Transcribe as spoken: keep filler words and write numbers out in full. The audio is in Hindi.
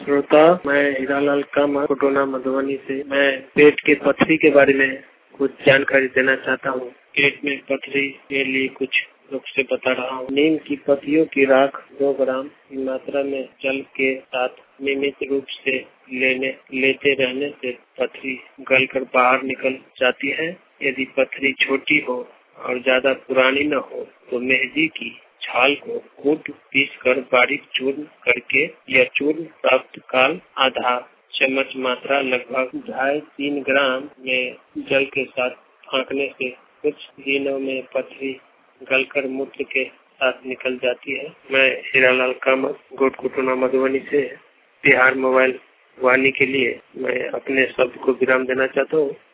श्रोता, मैं हीरालाल कामत कोटोना मधुबनी से। मैं पेट के पथरी के बारे में कुछ जानकारी देना चाहता हूँ। पेट में पथरी के लिए कुछ नुस्खे बता रहा हूँ। नीम की पत्तियों की राख दो ग्राम की मात्रा में जल के साथ नियमित रूप से लेने लेते रहने से पथरी गलकर बाहर निकल जाती है। यदि पथरी छोटी हो और ज्यादा पुरानी न हो तो मेहंदी की छाल को कूट पीस कर बारीक चूर्ण करके या चूर्ण प्राप्त काल आधा चम्मच मात्रा लगभग ढाई तीन ग्राम में जल के साथ फाँकने से कुछ दिनों में पथरी गलकर मूत्र के साथ निकल जाती है। मैं हीरालाल कामत गोट कोटोना मधुबनी से बिहार मोबाइल वाणी के लिए मैं अपने शब्द को विराम देना चाहता हूँ।